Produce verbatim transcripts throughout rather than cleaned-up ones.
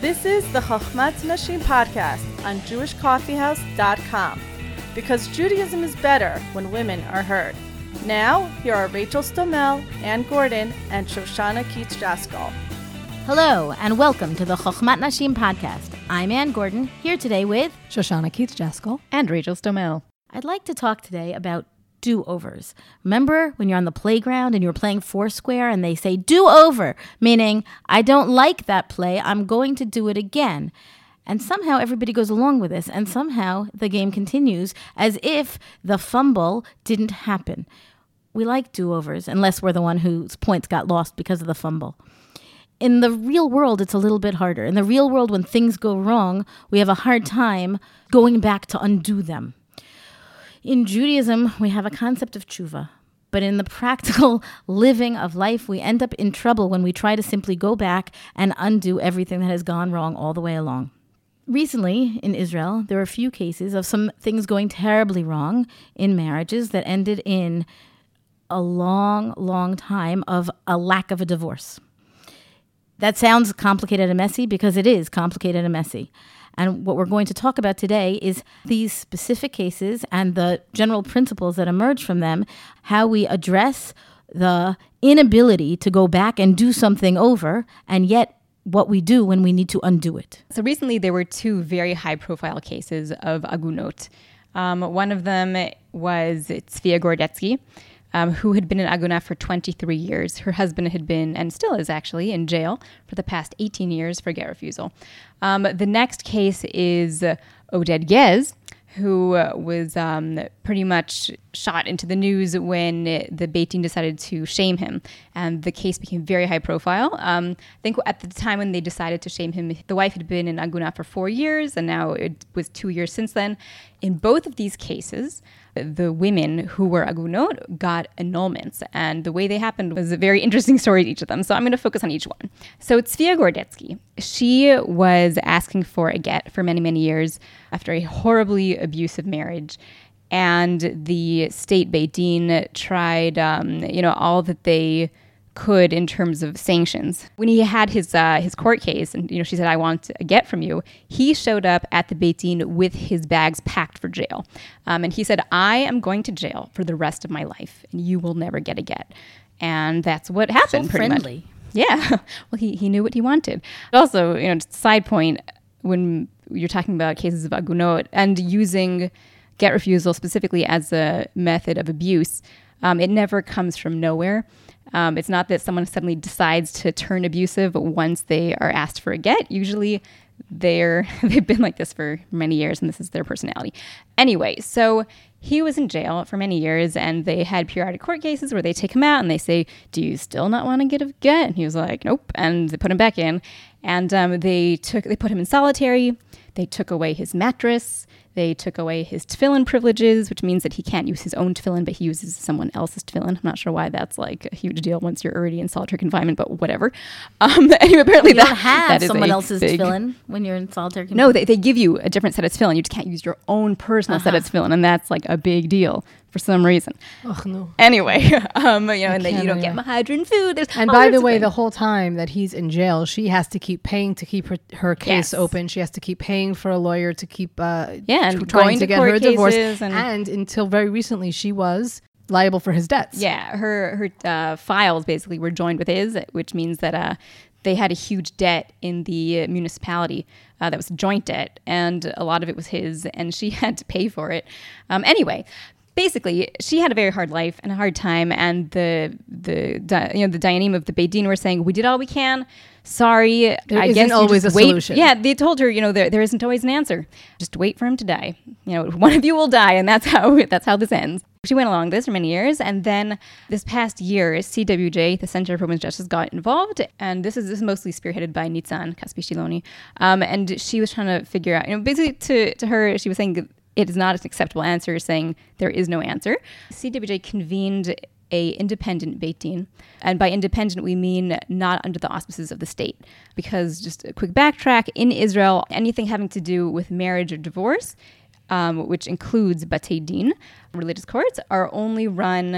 This is the Chochmat Nashim podcast on Jewish Coffee House dot com, because Judaism is better when women are heard. Now, here are Rachel Stomel, Ann Gordon, and Shoshana Keats-Jaskol. Hello, and welcome to the Chochmat Nashim podcast. I'm Ann Gordon, here today with Shoshana Keats-Jaskol and Rachel Stomel. I'd like to talk today about do-overs. Remember when you're on the playground and you're playing Foursquare and they say do-over, meaning I don't like that play, I'm going to do it again. And somehow everybody goes along with this, and somehow the game continues as if the fumble didn't happen. We like do-overs, unless we're the one whose points got lost because of the fumble. In the real world, it's a little bit harder. In the real world, when things go wrong, we have a hard time going back to undo them. In Judaism, we have a concept of tshuva, but in the practical living of life, we end up in trouble when we try to simply go back and undo everything that has gone wrong all the way along. Recently, in Israel, there were a few cases of some things going terribly wrong in marriages that ended in a long, long time of a lack of a divorce. That sounds complicated and messy because it is complicated and messy. And what we're going to talk about today is these specific cases and the general principles that emerge from them, how we address the inability to go back and do something over, and yet what we do when we need to undo it. So recently there were two very high-profile cases of agunot. Um, one of them was Tzvia Gordetsky, Um, who had been in Aguna for twenty-three years. Her husband had been, and still is actually, in jail for the past eighteen years for get refusal. Um, the next case is uh, Oded Gez, who uh, was um, pretty much shot into the news when the Beit Din decided to shame him. And the case became very high profile. Um, I think at the time when they decided to shame him, the wife had been in Aguna for four years, and now it was two years since then. In both of these cases, the women who were agunot got annulments, and the way they happened was a very interesting story to each of them. So I'm going to focus on each one. So Tzvia Gordetsky, she was asking for a get for many, many years after a horribly abusive marriage, and the state Beit Din tried, um, you know, all that they could in terms of sanctions. When he had his uh, his court case, and you know, she said, "I want a get from you," he showed up at the Beit Din with his bags packed for jail, um, and he said, "I am going to jail for the rest of my life, and you will never get a get." And that's what happened. So pretty friendly. much. Yeah. Well, he he knew what he wanted. Also, you know, just side point, when you're talking about cases of agunot and using get refusal specifically as a method of abuse, um, it never comes from nowhere. Um, it's not that someone suddenly decides to turn abusive once they are asked for a get. Usually they're, they've been like this for many years, and this is their personality. Anyway, so he was in jail for many years, and they had periodic court cases where they take him out and they say, "Do you still not want to get a get?" And he was like, "Nope." And they put him back in, and um, they took they put him in solitary. They took away his mattress. They took away his tefillin privileges, which means that he can't use his own tefillin, but he uses someone else's tefillin. I'm not sure why that's like a huge deal once you're already in solitary confinement, but whatever. Um, anyway, apparently You that, don't have that is someone a else's big, tefillin when you're in solitary confinement. No, they, they give you a different set of tefillin. You just can't use your own personal Uh-huh. set of tefillin, and that's like a big deal for some reason. Oh, no. Anyway, um, you know, and then you can't don't anyway. get mahadran food. There's And all by sorts the of way, things. the whole time that he's in jail, she has to keep paying to keep her, her case Yes. open. She has to keep paying for a lawyer to keep uh, Yeah, and tr- trying going to to get court her divorce. cases and- And until very recently, she was liable for his debts. Yeah, her her uh, files basically were joined with his, which means that uh, they had a huge debt in the municipality uh, that was joint debt, and a lot of it was his, and she had to pay for it. Um, anyway, basically, she had a very hard life and a hard time, and the the di- you know the Dayanim of the Beit Din were saying, "We did all we can. Sorry, There I isn't guess you always just a wait." solution. Yeah, they told her, you know, there there isn't always an answer. Just wait for him to die. You know, one of you will die, and that's how that's how this ends. She went along this for many years, and then this past year, C W J, the Center for Women's Justice, got involved, and this is, this is mostly spearheaded by Nitzan Kaspi Shiloni, um, and she was trying to figure out, you know, basically to to her, she was saying it is not an acceptable answer, saying there is no answer. C W J convened a independent Beit Din, and by independent we mean not under the auspices of the state, because just a quick backtrack, in Israel, anything having to do with marriage or divorce, um, which includes Batei Din, religious courts, are only run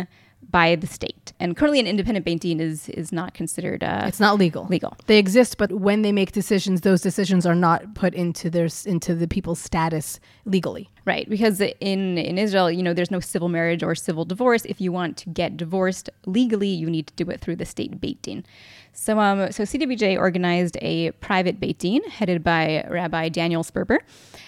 by the state. And currently an independent Beit Din is is not considered uh, It's not legal. legal. They exist, but when they make decisions, those decisions are not put into their into the people's status legally. Right, because in, in Israel, you know, there's no civil marriage or civil divorce. If you want to get divorced legally, you need to do it through the state Beit Din. So, um, so C W J organized a private Beit Din headed by Rabbi Daniel Sperber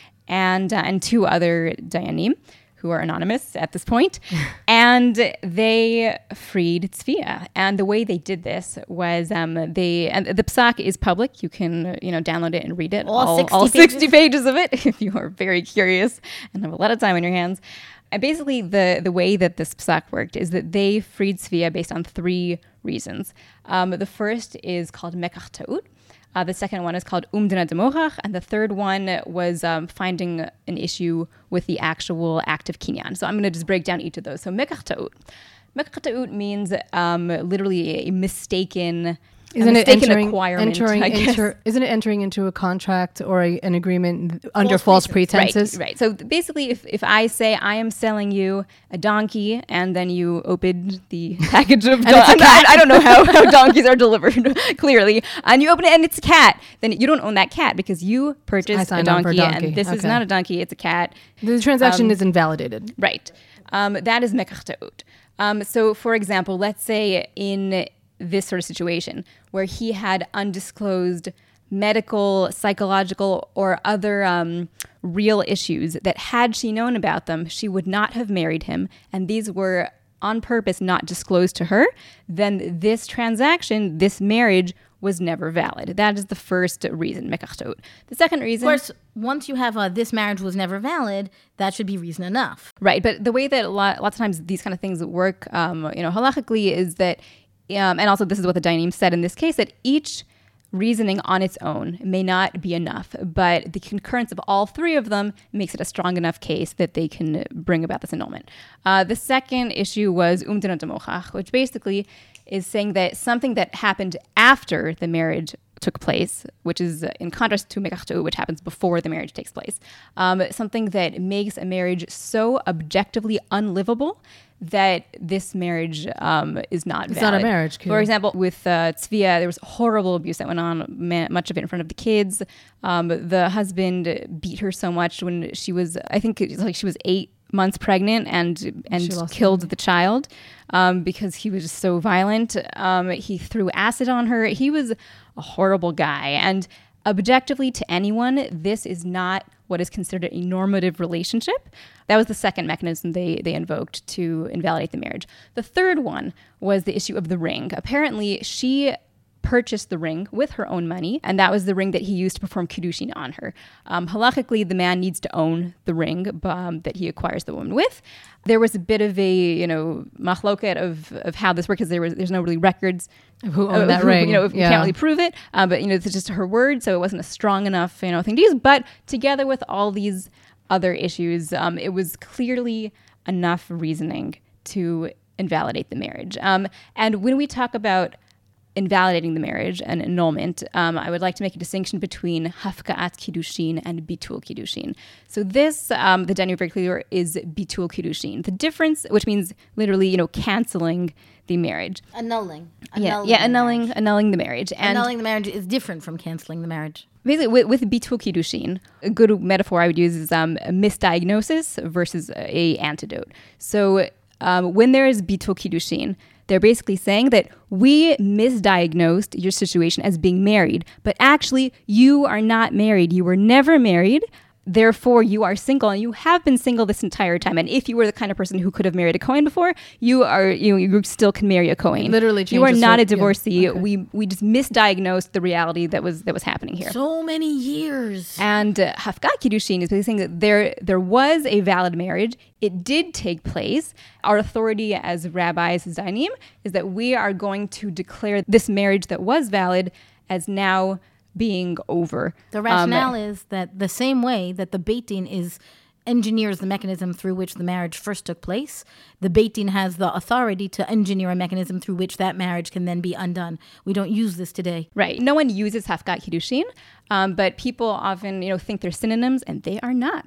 and uh, and two other dayanim, who are anonymous at this point, and they freed Tzvia. And the way they did this was um, they, and the psak is public. You can, you know, download it and read it. All sixty all pages? sixty pages of it, if you are very curious and have a lot of time on your hands. And basically, the, the way that this psak worked is that they freed Tzvia based on three reasons. Um, the first is called mekach ta'ut. Uh, the second one is called umdina demochach, and the third one was um, finding an issue with the actual act of kinyan. So I'm going to just break down each of those. So mekach ta'ut. Mekach ta'ut means um, literally a mistaken, Isn't a it mistaken entering, acquirement, entering I guess. enter, isn't it entering into a contract or a, an agreement under false pretenses? Right, right. So basically, if, if I say I am selling you a donkey and then you opened the package of donkeys, I, I don't know how, how donkeys are delivered, clearly, and you open it and it's a cat, then you don't own that cat because you I purchased a signed on for a donkey, donkey. and this is Okay. not a donkey, it's a cat. The transaction Um, is invalidated. Right. Um, that is mekach ta'ut. Um, so, for example, let's say in this sort of situation where he had undisclosed medical, psychological, or other um, real issues that had she known about them, she would not have married him, and these were on purpose not disclosed to her, then this transaction, this marriage, was never valid. That is the first reason, mekach ta'ut. The second reason... Of course, once you have a this marriage was never valid, that should be reason enough. Right, but the way that a lot, lots of times these kind of things work, um, you know, halachically is that, um, and also this is what the dayanim said in this case, that each reasoning on its own may not be enough, but the concurrence of all three of them makes it a strong enough case that they can bring about this annulment. Uh, the second issue was umdina demochach, which basically is saying that something that happened after the marriage took place, which is in contrast to mekach ta'ut, which happens before the marriage takes place, um, something that makes a marriage so objectively unlivable that this marriage um, is not It's valid. not a marriage, Kira. For example, with uh, Tzvia, there was horrible abuse that went on, ma- much of it in front of the kids. Um, the husband beat her so much when she was, I think it was like she was eight months pregnant and and lost killed the child um, because he was just so violent. Um, he threw acid on her. He was a horrible guy. And objectively to anyone, this is not what is considered a normative relationship. That was the second mechanism they, they invoked to invalidate the marriage. The third one was the issue of the ring. Apparently, she purchased the ring with her own money, and that was the ring that he used to perform kiddushin on her. Um, halachically, the man needs to own the ring um, that he acquires the woman with. There was a bit of a, you know, machloket of of how this worked because there was there's no really records Of who owned of that who, ring. You know, if you Yeah. can't really prove it, uh, but you know, it's just her word, so it wasn't a strong enough, you know, thing to use. But together with all these other issues, um, it was clearly enough reasoning to invalidate the marriage. Um, and when we talk about invalidating the marriage and annulment, um, I would like to make a distinction between hafka'at kiddushin and bitul kiddushin. So this, um, the Dayanim very clear, is bitul kiddushin. The difference, which means literally, you know, canceling the marriage. Annulling. Yeah, Annulling yeah, the annulling, marriage. annulling the marriage. And Annulling the marriage is different from canceling the marriage. basically, with, with bitul kiddushin, a good metaphor I would use is um, a misdiagnosis versus a antidote. So um, when there is bitul kiddushin, they're basically saying that we misdiagnosed your situation as being married, but actually you are not married. You were never married. Therefore, you are single, and you have been single this entire time. And if you were the kind of person who could have married a Kohen before, you are you you still can marry a Kohen. Literally you are changes not her- a divorcee. yeah, okay. We we just misdiagnosed the reality that was that was happening here. So many years. And uh, Hafka Kiddushin is basically saying that there, there was a valid marriage. It did take place. Our authority as rabbis, as dayanim, is that we are going to declare this marriage that was valid as now being over. The rationale Um, is that the same way that the Beit Din is engineers the mechanism through which the marriage first took place, the Beit Din has the authority to engineer a mechanism through which that marriage can then be undone. We don't use this today. Right. No one uses Hafkat Kiddushin, um, but people often, you know, think they're synonyms, and they are not.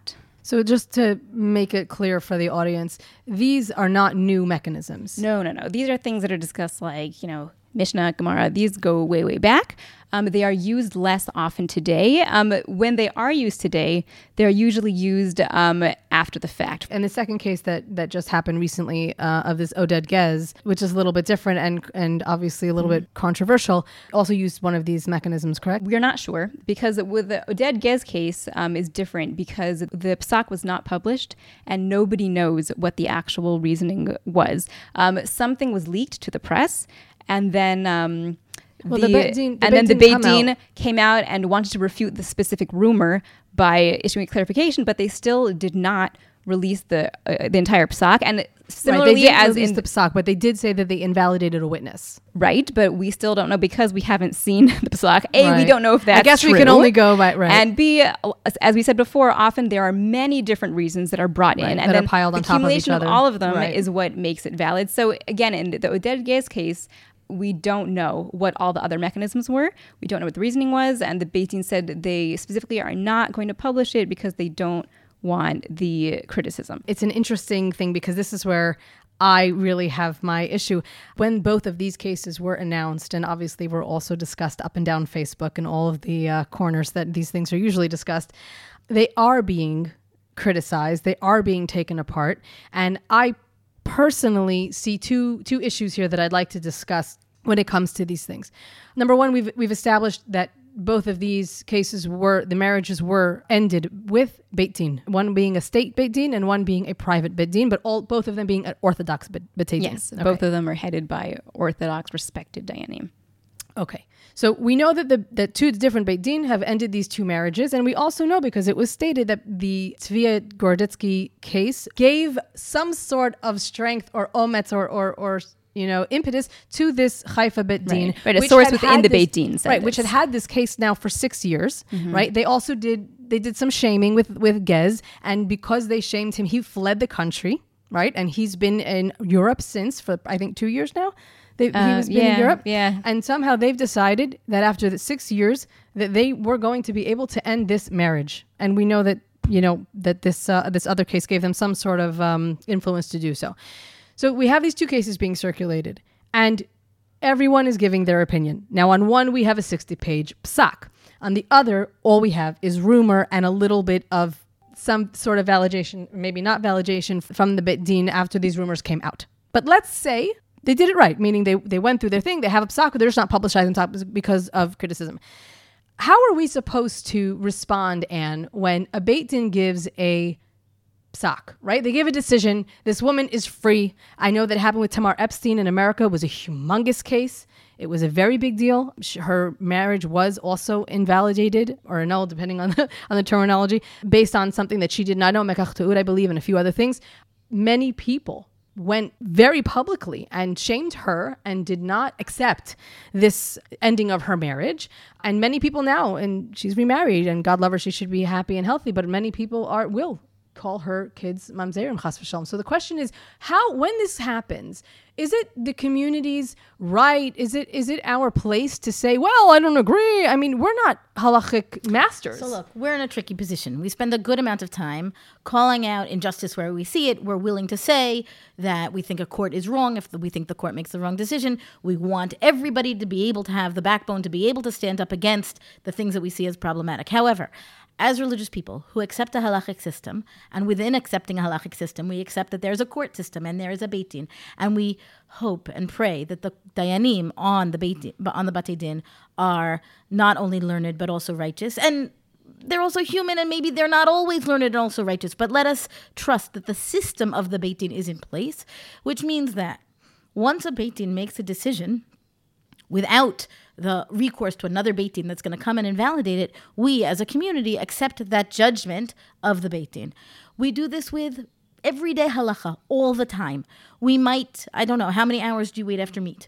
So just to make it clear for the audience, these are not new mechanisms. No, no, no. These are things that are discussed like, you know, Mishnah, Gemara. These go way, way back. Um, they are used less often today. Um, when they are used today, they're usually used um, after the fact. And the second case that, that just happened recently uh, of this Oded Gez, which is a little bit different and and obviously a little mm-hmm. bit controversial, also used one of these mechanisms, correct? We're not sure, because with the Oded Gez case um, is different because the psak was not published and nobody knows what the actual reasoning was. Um, something was leaked to the press, and then... Um, Well, the, the Beit Din, the and Beit then the Din Beit come Din out. came out and wanted to refute the specific rumor by issuing a clarification, but they still did not release the uh, the entire psak. And similarly, right, they didn't as release in the psak, but they did say that they invalidated a witness. right, but we still don't know because we haven't seen the psak. A, we Right. don't know if that's I guess true. we can only go by right. And B, as we said before, often there are many different reasons that are brought in, Right, and that are then piled on the top of each accumulation other. all of them Right. is what makes it valid. So again, in the Oded Gez case, we don't know what all the other mechanisms were. We don't know what the reasoning was. And the Beit Din said they specifically are not going to publish it because they don't want the criticism. It's an interesting thing because this is where I really have my issue. When both of these cases were announced, and obviously were also discussed up and down Facebook and all of the uh, corners that these things are usually discussed, they are being criticized. They are being taken apart. And I personally see two two issues here that I'd like to discuss when it comes to these things. Number one, we've we've established that both of these cases were, the marriages were ended with Beit Din, one being a state Beit Din and one being a private Beit Din, but all both of them being an Orthodox Beit Din. Yes, Okay. both of them are headed by Orthodox respected Dayanim. Okay. So we know that the that two different Beit Din have ended these two marriages, and we also know because it was stated that the Tzvia Gordetsky case gave some sort of strength or ometz or or, or you know, impetus to this Haifa Beit Din. Right, right, a which source had within had the this- Beit Din said right, which this. had had this case now for six years, right? They also did, they did some shaming with, with Gez, and because they shamed him, he fled the country, right? And he's been in Europe since, for I think two years now. They, he Uh, was been yeah, in Europe. yeah. And somehow they've decided that after the six years that they were going to be able to end this marriage. And we know that, you know, that this uh, this other case gave them some sort of um, influence to do so. So we have these two cases being circulated, and everyone is giving their opinion. Now, on one, we have a sixty-page psak. On the other, all we have is rumor and a little bit of some sort of validation, maybe not validation, from the Beit Din after these rumors came out. But let's say they did it right, meaning they, they went through their thing, they have a psak, but they're just not publicizing on top because of criticism. How are we supposed to respond, Anne, when a Beit Din gives a psak, right? They give a decision. This woman is free. I know that happened with Tamar Epstein in America. It was a humongous case. It was a very big deal. Sh- Her marriage was also invalidated or annulled, depending on the, on the terminology, based on something that she did not know, mekach te'ud, I believe, and a few other things. Many people went very publicly and shamed her and did not accept this ending of her marriage. And many people now, and she's remarried, and God love her, she should be happy and healthy, but many people are will call her kids mamzerim, chas v'shalom. So the question is, how, when this happens, is it the community's right? Is it is it our place to say, well, I don't agree? I mean, we're not halachic masters. So look, we're in a tricky position. We spend a good amount of time calling out injustice where we see it. We're willing to say that we think a court is wrong if we think the court makes the wrong decision. We want everybody to be able to have the backbone to be able to stand up against the things that we see as problematic. However, as religious people who accept a halachic system, and within accepting a halachic system, we accept that there's a court system and there is a Beit Din, and we hope and pray that the dayanim on the Beit Din, on the Batei Din are not only learned but also righteous, and they're also human, and maybe they're not always learned and also righteous. But let us trust that the system of the Beit Din is in place, which means that once a Beit Din makes a decision, without the recourse to another Beit Din that's going to come and invalidate it, we as a community accept that judgment of the Beit Din. We do this with everyday halacha all the time. We might, I don't know, how many hours do you wait after meat?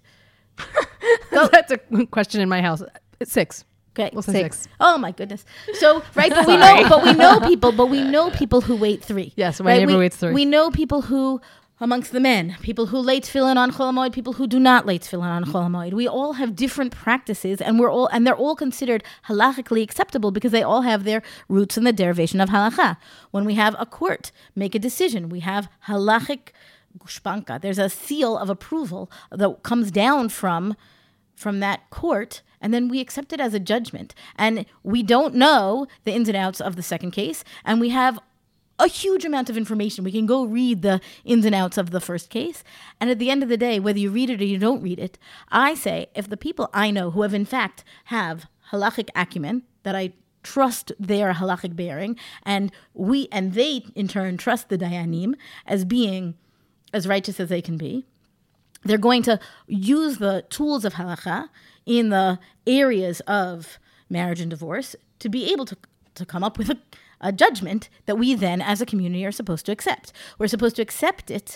That's a question in my house. Six. Okay, We'll say six. six. Oh my goodness. So right, but we know, but we know people, but we know people who wait three. Yes, my right? neighbor we, waits three. We know people who amongst the men, people who lay tefillin on Chol HaMoed, people who do not lay tefillin on Chol HaMoed. We all have different practices, and we're all and they're all considered halachically acceptable because they all have their roots in the derivation of halacha. When we have a court make a decision, we have halachic gushpanka. There's a seal of approval that comes down from from that court, and then we accept it as a judgment. And we don't know the ins and outs of the second case, and we have a huge amount of information. We can go read the ins and outs of the first case. And at the end of the day, whether you read it or you don't read it, I say, if the people I know who have in fact have halachic acumen, that I trust their halachic bearing, and we and they in turn trust the dayanim as being as righteous as they can be, they're going to use the tools of halacha in the areas of marriage and divorce to be able to, to come up with a a judgment that we then as a community are supposed to accept. We're supposed to accept it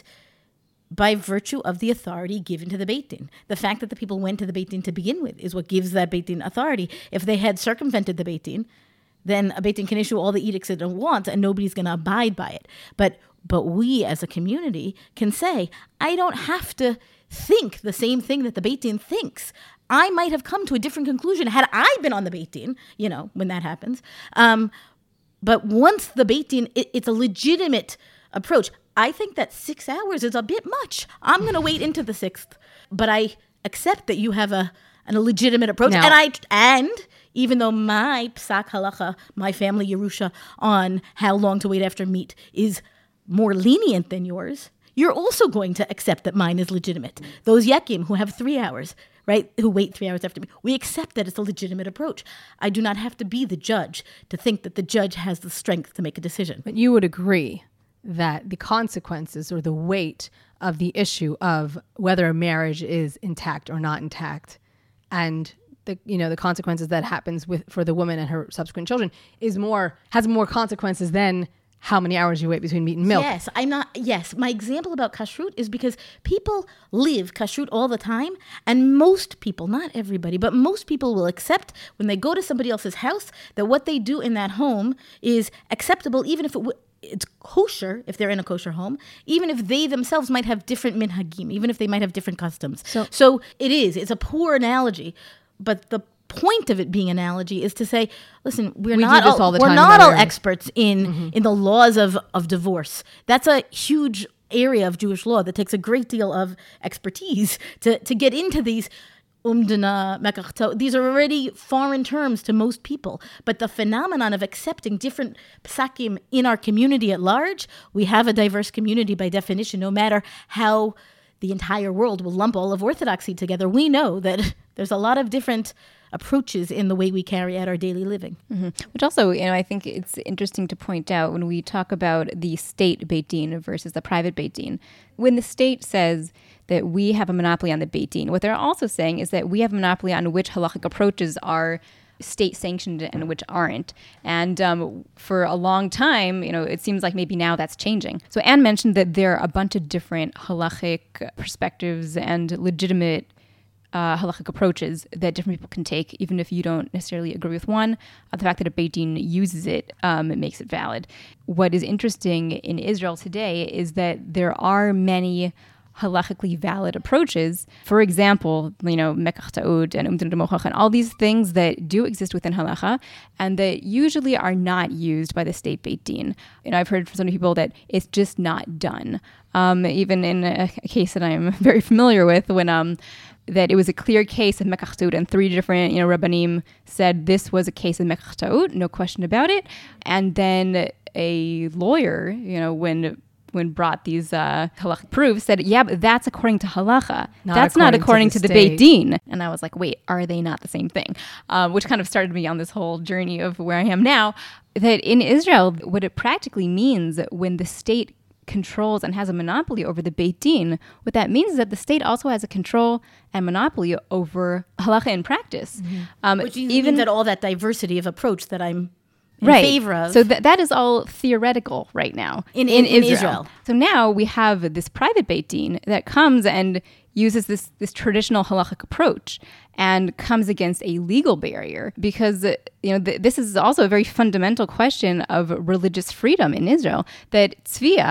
by virtue of the authority given to the Beit Din. The fact that the people went to the Beit Din to begin with is what gives that Beit Din authority. If they had circumvented the Beit Din, then a Beit Din can issue all the edicts it wants and nobody's going to abide by it. But but we as a community can say, I don't have to think the same thing that the Beit Din thinks. I might have come to a different conclusion had I been on the Beit Din, you know, when that happens. Um, But once the Beit Din, it, it's a legitimate approach. I think that six hours is a bit much. I'm going to wait into the sixth, but I accept that you have a, an, a legitimate approach. Now, and I and even though my psak halacha, my family Yerusha on how long to wait after meat is more lenient than yours, you're also going to accept that mine is legitimate. Those yakim who have three hours, right, who wait three hours after me, we accept that it's a legitimate approach. I do not have to be the judge to think that the judge has the strength to make a decision. But you would agree that the consequences or the weight of the issue of whether a marriage is intact or not intact, and the you know the consequences that happens with for the woman and her subsequent children is more has more consequences than how many hours you wait between meat and milk. Yes, I'm not. Yes, my example about kashrut is because people live kashrut all the time, and most people, not everybody, but most people will accept when they go to somebody else's house that what they do in that home is acceptable, even if it w- it's kosher, if they're in a kosher home, even if they themselves might have different minhagim, even if they might have different customs. So, so it is. It's a poor analogy, but the point of it being analogy is to say, listen, we're we not all, all we're not all experts in mm-hmm. in the laws of, of divorce. That's a huge area of Jewish law that takes a great deal of expertise to, to get into these umdana, mekachto. These are already foreign terms to most people. But the phenomenon of accepting different psakim in our community at large, we have a diverse community by definition, no matter how the entire world will lump all of Orthodoxy together. We know that there's a lot of different approaches in the way we carry out our daily living. Mm-hmm. Which also, you know, I think it's interesting to point out when we talk about the state Beit Din versus the private Beit Din. When the state says that we have a monopoly on the Beit Din, what they're also saying is that we have a monopoly on which halachic approaches are state sanctioned and which aren't. And um, for a long time, you know, it seems like maybe now that's changing. So Anne mentioned that there are a bunch of different halachic perspectives and legitimate Uh, halachic approaches that different people can take, even if you don't necessarily agree with one. Uh, the fact that a Beit Din uses it, um, it makes it valid. What is interesting in Israel today is that there are many halachically valid approaches. For example, you know, mekach ta'ud and umdin demochach and all these things that do exist within halacha and that usually are not used by the state Beit Din. And I've heard from some people that it's just not done. Um, even in a, a case that I'm very familiar with, when um, that it was a clear case of mekach ta'ud and three different, you know, rabbanim said this was a case of mekach ta'ud, no question about it. And then a lawyer, you know, when when brought these uh, halachic proofs, said, yeah, but that's according to halacha. Not that's according not according to to the, the, the Beit Din. And I was like, wait, are they not the same thing? Um, which kind of started me on this whole journey of where I am now. That in Israel, what it practically means when the state controls and has a monopoly over the Beit Din, what that means is that the state also has a control and monopoly over halacha in practice. Mm-hmm. Um, Which even means that all that diversity of approach that I'm in right. favor of. So th- that is all theoretical right now in, in, in Israel. Israel. So now we have this private Beit Din that comes and uses this, this traditional halachic approach and comes against a legal barrier because, you know, th- this is also a very fundamental question of religious freedom in Israel, that Tzviya,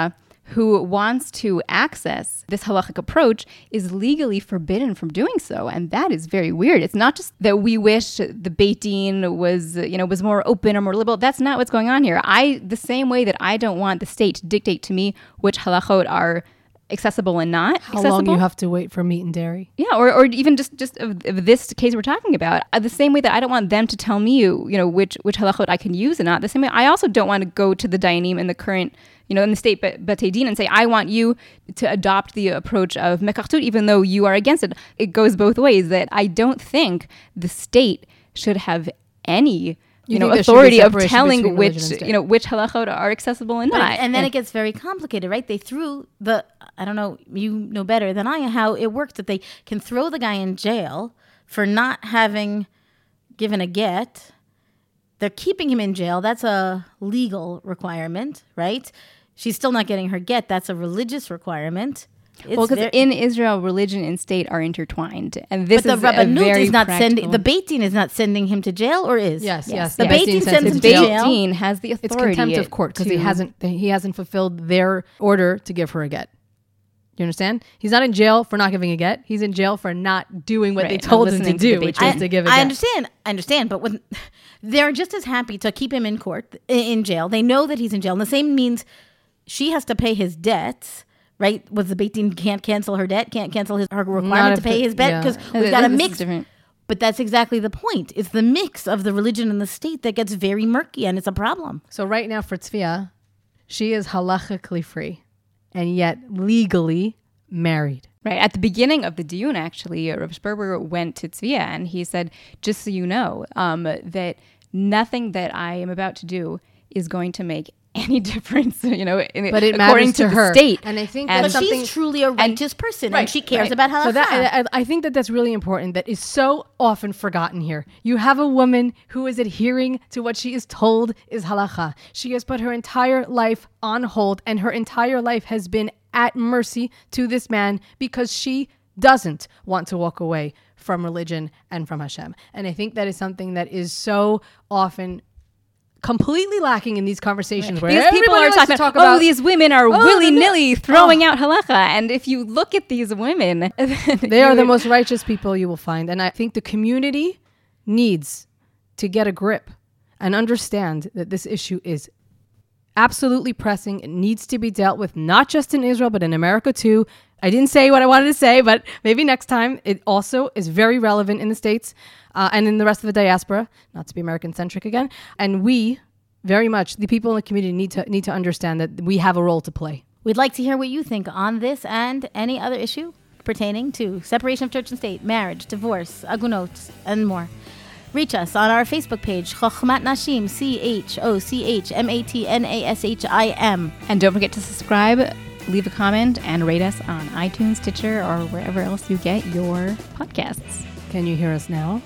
who wants to access this halachic approach is legally forbidden from doing so. And that is very weird. It's not just that we wish the Beit Din was, you know, was more open or more liberal. That's not what's going on here. I, the same way that I don't want the state to dictate to me which halachot are accessible and not How accessible. long you have to wait for meat and dairy? Yeah, or, or even just, just of, of this case we're talking about. Uh, the same way that I don't want them to tell me, you know, which which halachot I can use and not. The same way I also don't want to go to the dayanim in the current, you know, in the state Batei Din and say, I want you to adopt the approach of mekach, even though you are against it. It goes both ways. That I don't think the state should have any You, You know, think there should be authority of separation telling between which, religion and state. you know, which halachot are accessible and But not. it- and then it gets very complicated, right? They threw the, I don't know, you know better than I how it works, that they can throw the guy in jail for not having given a get. They're keeping him in jail. That's a legal requirement, right? She's still not getting her get. That's a religious requirement. It's well, because ver- in Israel, religion and state are intertwined, and this but the is a Rabbanut very is not practical- sending, the Beit Din is not sending him to jail, or is? Yes, yes. The yes. Beit Din Din sends sends him him to to jail. Beit jail. Din has the It's authority. contempt of court because he to- hasn't he hasn't fulfilled their order to give her a get. You understand? He's not in jail for not giving a get. He's in jail for not doing what Right, they not told him to listening to the do, Beit which Din. was to give a I get. understand. I understand. But when they're just as happy to keep him in court, i- in jail, they know that he's in jail. And the same means she has to pay his debts, right? Was the Beit Din can't cancel her debt, can't cancel his her requirement if to pay it- his debt yeah. because Uh, we've got a this is mix. different. But that's exactly the point. It's the mix of the religion and the state that gets very murky, and it's a problem. So right now for Tzvia, she is halachically free and yet legally married. Right. At the beginning of the diyun, actually, Rav Sperber went to Tzvia and he said, just so you know, um, that nothing that I am about to do is going to make any difference, you know, in, But it according matters to to her. the state. And I think And- But that's something- she's truly a righteous person, and Right, she cares right. about halakha. So that I, I think that that's really important. That is so often forgotten here. You have a woman who is adhering to what she is told is halacha. She has put her entire life on hold, and her entire life has been at mercy to this man because she doesn't want to walk away from religion and from Hashem. And I think that is something that is so often completely lacking in these conversations. Where These people everybody are likes talking to talk about, about oh, these women are Oh, willy-nilly the- throwing oh. out halacha. And if you look at these women, They are the most righteous people you will find. And I think the community needs to get a grip and understand that this issue is absolutely pressing. It needs to be dealt with, not just in Israel, but in America too. I didn't say what I wanted to say, but maybe next time. It also is very relevant in the States uh, and in the rest of the diaspora, not to be American-centric again. And we, very much, the people in the community need to need to understand that we have a role to play. We'd like to hear what you think on this and any other issue pertaining to separation of church and state, marriage, divorce, agunot, and more. Reach us on our Facebook page, Chochmat Nashim, C H O C H M A T N A S H I M. And don't forget to subscribe, leave a comment, and rate us on iTunes, Stitcher, or wherever else you get your podcasts. Can you hear us now?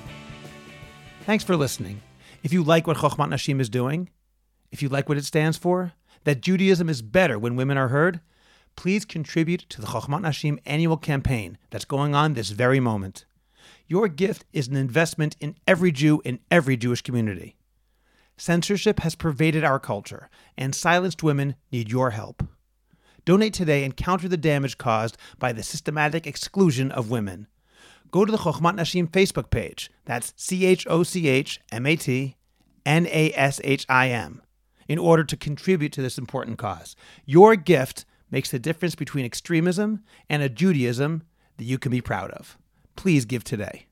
Thanks for listening. If you like what Chochmat Nashim is doing, if you like what it stands for, that Judaism is better when women are heard, please contribute to the Chochmat Nashim annual campaign that's going on this very moment. Your gift is an investment in every Jew in every Jewish community. Censorship has pervaded our culture, and silenced women need your help. Donate today and counter the damage caused by the systematic exclusion of women. Go to the Chochmat Nashim Facebook page, that's C H O C H M A T N A S H I M, in order to contribute to this important cause. Your gift makes the difference between extremism and a Judaism that you can be proud of. Please give today.